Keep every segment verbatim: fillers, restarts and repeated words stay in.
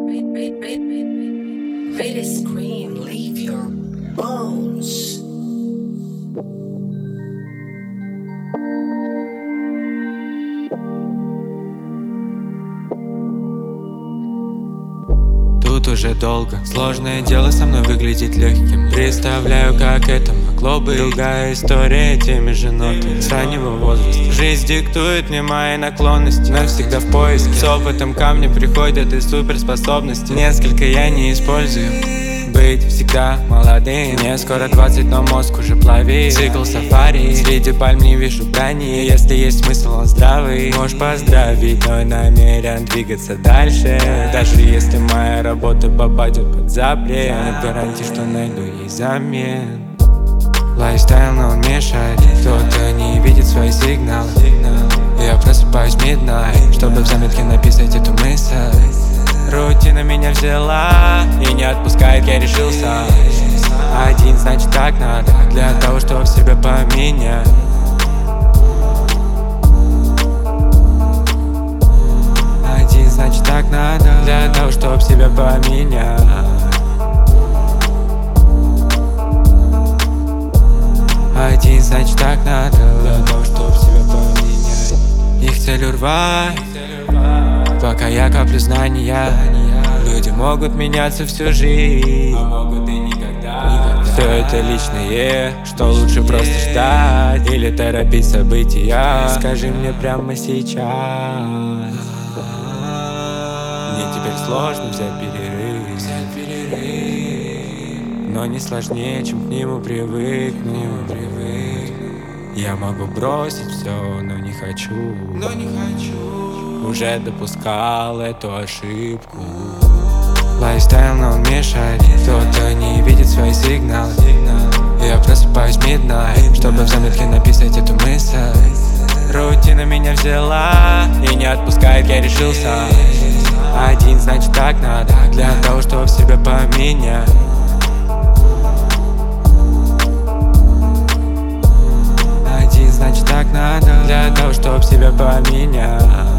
Really scream, leave your bones. Тут уже долго. Сложное дело со мной выглядеть легким. Представляю, как это могло быть. Другая история теми же нотами с раннего возраста. Жизнь диктует мне мои наклонности, навсегда в поиске. С опытом ко мне приходят и суперспособности. Несколько я не использую. Быть всегда молодым. Мне скоро двадцать, но мозг уже плавит. Цикл сафари, среди пальм не вижу брани. Если есть смысл, он здравый. Можешь поздравить, но я намерен двигаться дальше. Даже если моя работа попадет под запрет, нет гарантии, что найду ей замен. Лайфстайл, но он мешает. Кто-то не видит свои сигналы. Я просыпаюсь midnight, чтобы в заметке написать эту мысль. Рутина меня взяла и не отпускает, я решился. Один, значит так надо, для того, чтобы себя поменять. Один, значит так надо, для того, чтобы себя поменять. Один, значит так надо, для того, чтобы себя поменять. Их цель урвать, пока я коплю знания. Люди могут меняться всю жизнь, а могут и никогда. Все это личное, что лучше просто ждать или торопить события. Скажи мне прямо сейчас. Мне теперь сложно взять перерыв, но не сложнее, чем к нему привыкнуть. Я могу бросить все, но не хочу, но не хочу. Уже допускал эту ошибку. Лайфстайл, но он мешает. Кто-то не видит свои сигналы. Я просыпаюсь midnight, чтобы в заметке написать эту мысль. Рутина меня взяла и не отпускает, я решился. Один, значит так надо, для того, чтобы себя поменять. Один, значит так надо, для того, чтобы себя поменять.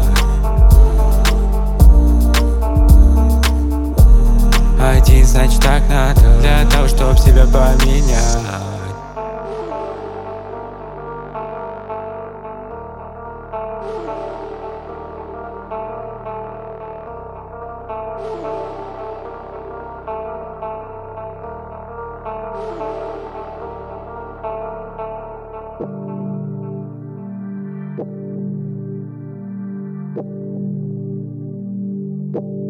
Один, значит так надо, для того, чтобы себя поменять. Thank you.